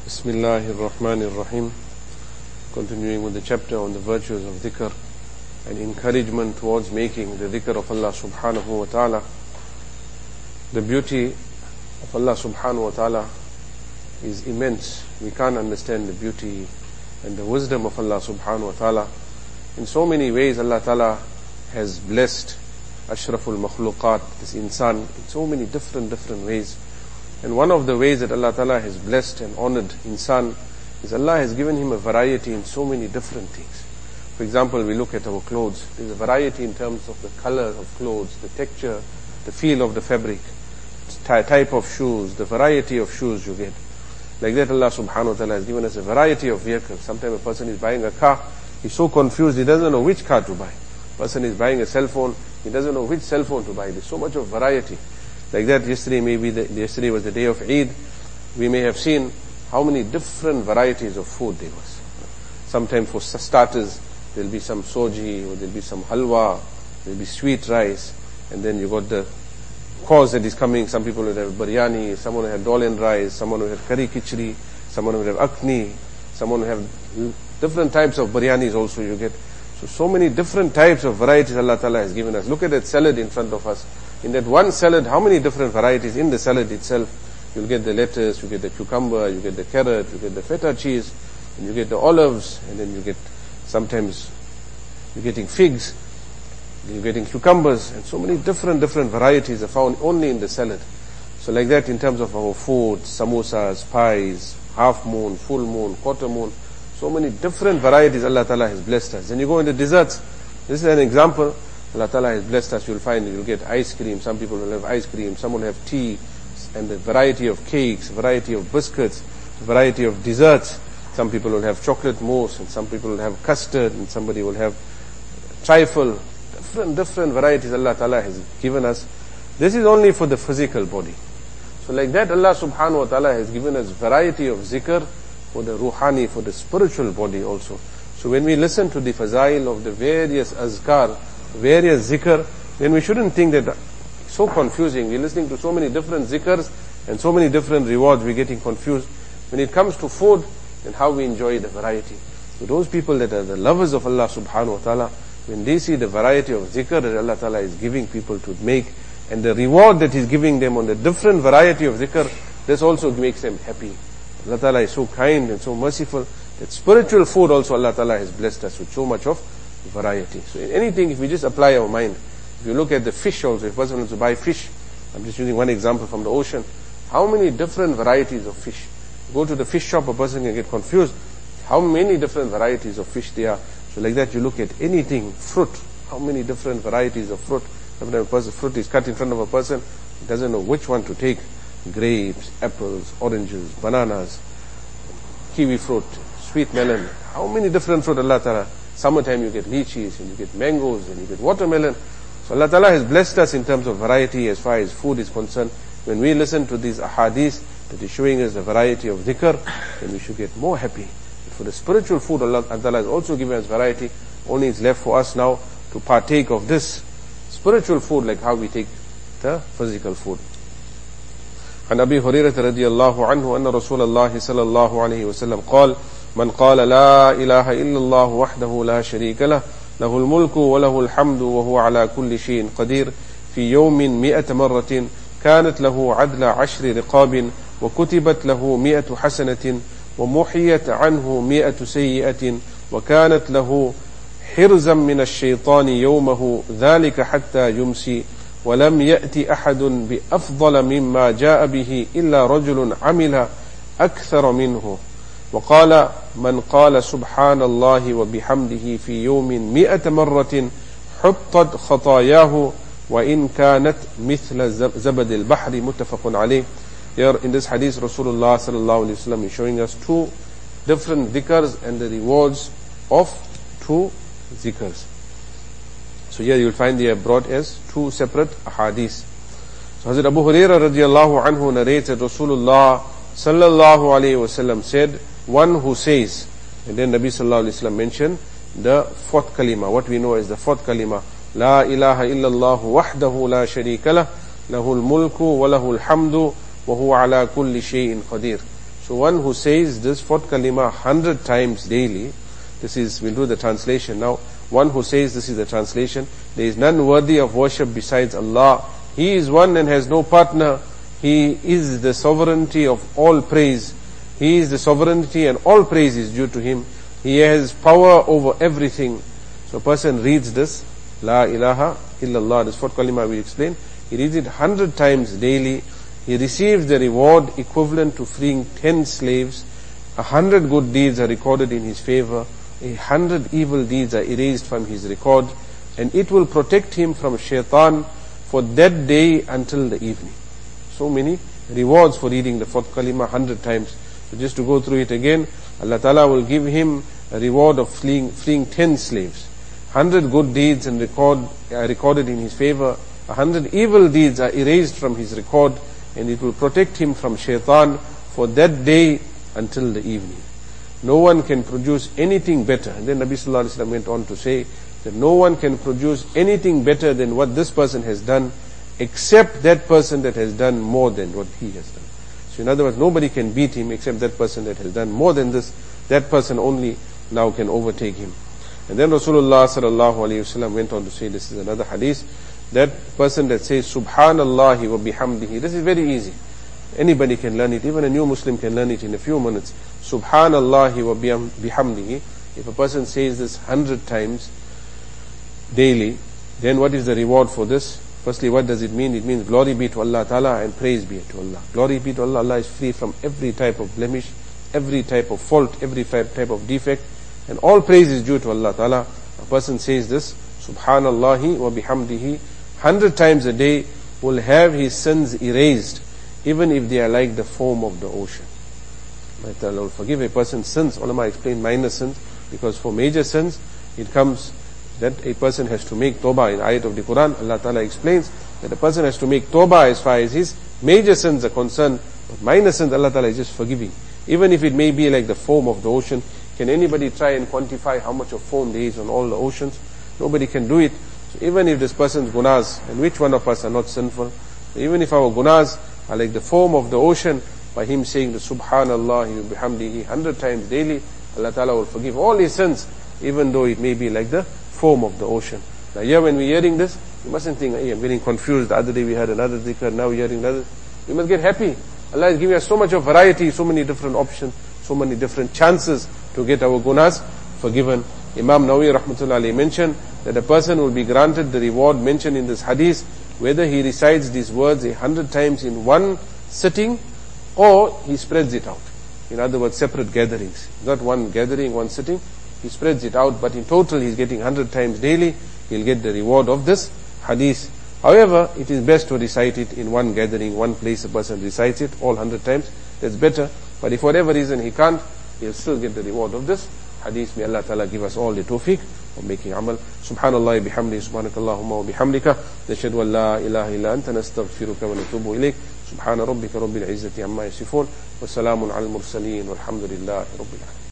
Bismillahir Rahmanir Rahim. Continuing with the chapter on the virtues of dhikr and encouragement towards making the dhikr of Allah subhanahu wa ta'ala. The beauty of Allah subhanahu wa ta'ala is immense. We can't understand the beauty and the wisdom of Allah subhanahu wa ta'ala. In so many ways Allah ta'ala has blessed Ashraful Makhluqat, this insan, in so many different ways. And one of the ways that Allah ta'ala has blessed and honored insan is Allah has given him a variety in so many different things. For example, we look at our clothes. There's a variety in terms of the color of clothes, the texture, the feel of the fabric, type of shoes, the variety of shoes you get. Like that Allah subhanahu wa ta'ala has given us a variety of vehicles. Sometimes a person is buying a car, he's so confused, he doesn't know which car to buy. A person is buying a cell phone, he doesn't know which cell phone to buy. There's so much of variety. Like that, yesterday was the day of Eid. We may have seen how many different varieties of food there was. Sometimes for starters, there'll be some soji, or there'll be some halwa, there'll be sweet rice, and then you got the course that is coming. Some people will have biryani, someone will have dal and rice, someone will have curry khichdi, someone will have akhni, someone will have different types of biryanis also you get. So many different types of varieties Allah Ta'ala has given us. Look at that salad in front of us. In that one salad, how many different varieties in the salad itself? You'll get the lettuce, you get the cucumber, you get the carrot, you get the feta cheese, and you get the olives, and then you get, sometimes you're getting figs, you're getting cucumbers, and so many different varieties are found only in the salad. So like that in terms of our food, samosas, pies, half moon, full moon, quarter moon, so many different varieties Allah Ta'ala has blessed us. Then you go into desserts. This is an example. Allah Ta'ala has blessed us. You'll find you'll get ice cream. Some people will have ice cream. Some will have tea. And a variety of cakes, a variety of biscuits, a variety of desserts. Some people will have chocolate mousse, and some people will have custard, and somebody will have trifle. Different varieties Allah Ta'ala has given us. This is only for the physical body. So like that Allah subhanahu wa ta'ala has given us variety of zikr for the ruhani, for the spiritual body also. So when we listen to the fazail of the various azkar, various zikr, then we shouldn't think that it's so confusing. We're listening to so many different zikrs and so many different rewards, we're getting confused. When it comes to food, then how we enjoy the variety. So those people that are the lovers of Allah subhanahu wa ta'ala, when they see the variety of zikr that Allah ta'ala is giving people to make, and the reward that He's giving them on the different variety of zikr, this also makes them happy. Allah Ta'ala is so kind and so merciful that spiritual food also Allah Ta'ala has blessed us with so much of variety. So in anything, if we just apply our mind, if you look at the fish also, if a person wants to buy fish, I'm just using one example from the ocean, how many different varieties of fish? Go to the fish shop, a person can get confused, how many different varieties of fish there are. So like that you look at anything, fruit, how many different varieties of fruit. Sometimes fruit is cut in front of a person, he doesn't know which one to take. Grapes, apples, oranges, bananas, kiwi fruit, sweet melon. How many different fruit Allah Ta'ala. Summertime you get lychees, and you get mangoes, and you get watermelon. So Allah Ta'ala has blessed us in terms of variety as far as food is concerned. When we listen to these ahadith that is showing us the variety of dhikr, then we should get more happy. For the spiritual food, Allah Ta'ala has also given us variety. Only it's left for us now to partake of this spiritual food like how we take the physical food. عن أبي هريرة رضي الله عنه أن رسول الله صلى الله عليه وسلم قال من قال لا إله إلا الله وحده لا شريك له له الملك وله الحمد وهو على كل شيء قدير في يوم 100 مرة كانت له عدل 10 رقاب وكتبت له 100 حسنة ومحيت عنه 100 سيئة وكانت له حرزا من الشيطان يومه ذلك حتى يمسي ولم يأتي أحد بأفضل مما جاء به إلا رجل عمل أكثر منه وقال من قال سبحان الله وبحمده في يوم 100 مرة حطت خطاياه وإن كانت مثل زبد البحر متفق عليه. Here in this hadith Rasulullah sallallahu alaihi wasallam is showing us two different dhikrs and the rewards of two dhikrs. So here you will find they are brought as two separate ahadith. So Hazrat Abu Hurairah radiallahu anhu narrates that Rasulullah sallallahu alayhi wasallam said, one who says, and then Nabi sallallahu alayhi wasallam mentioned the fourth kalima, what we know as the fourth kalima, La ilaha illallah wahdahu la sharika lah, lahul mulku wa lahul hamdu wa huwa ala kulli shay'in qadir. So one who says this fourth kalima 100 times daily, this is, we'll do the translation now. One who says, this is the translation, there is none worthy of worship besides Allah. He is one and has no partner. He is the sovereignty of all praise. He is the sovereignty and all praise is due to Him. He has power over everything. So a person reads this, La ilaha illallah, this fourth kalima we explained. He reads it 100 times daily. He receives the reward equivalent to freeing 10 slaves. 100 good deeds are recorded in his favor. 100 evil deeds are erased from his record. And it will protect him from shaitan for that day until the evening. So many rewards for reading the fourth kalima 100 times. So just to go through it again, Allah Ta'ala will give him a reward of freeing 10 slaves. 100 good deeds and recorded in his favor. 100 evil deeds are erased from his record, and it will protect him from shaitan for that day until the evening. No one can produce anything better. And then Nabi Sallallahu Alaihi Wasallam went on to say that no one can produce anything better than what this person has done, except that person that has done more than what he has done. So in other words, nobody can beat him except that person that has done more than this. That person only now can overtake him. And then Rasulullah Sallallahu Alaihi Wasallam went on to say, this is another hadith, that person that says Subhanallah wa bihamdihi, this is very easy. Anybody can learn it. Even a new Muslim can learn it in a few minutes. Subhanallah wa bihamdihi. If a person says this 100 times daily, then what is the reward for this? Firstly, what does it mean? It means glory be to Allah Ta'ala and praise be to Allah. Glory be to Allah. Allah is free from every type of blemish, every type of fault, every type of defect, and all praise is due to Allah Ta'ala. A person says this, Subhanallah wa bihamdihi, 100 times a day, will have his sins erased, even if they are like the foam of the ocean. May Allah forgive a person's sins. Ulama explain minor sins, because for major sins, it comes that a person has to make tawbah. In ayat of the Quran, Allah Ta'ala explains that a person has to make tawbah as far as his major sins are concerned, but minor sins Allah Ta'ala is just forgiving. Even if it may be like the foam of the ocean. Can anybody try and quantify how much of foam there is on all the oceans? Nobody can do it. So even if this person's gunas, and which one of us are not sinful, so even if our gunas are like the foam of the ocean, by him saying the Subhanallah wa bihamdihi 100 times daily, Allah Ta'ala will forgive all his sins, even though it may be like the foam of the ocean. Now here when we're hearing this, you mustn't think, hey, I'm getting confused. The other day we had another dhikr, now we're hearing another. We must get happy. Allah is giving us so much of variety, so many different options, so many different chances to get our gunas forgiven. Imam Nawawi rahmatullahi alayhi mentioned that a person will be granted the reward mentioned in this hadith, whether he recites these words 100 times in one sitting, or he spreads it out. In other words, separate gatherings. Not one gathering, one sitting. He spreads it out, but in total he's getting 100 times daily. He'll get the reward of this hadith. However, it is best to recite it in one gathering, one place a person recites it all 100 times. That's better. But if for whatever reason he can't, he'll still get the reward of this hadith. May Allah Ta'ala give us all the tawfiq of making amal. Subhanallah bihamdi, subhanakallahumma wa bihamdika, nashhadu an la ilaha illa anta, nastaghfiruka wa natubu ilayk. Subhana rabbika rabbil izzati amma yasifun, wa salamun al mursaleen, walhamdulillahi rabbil alamin.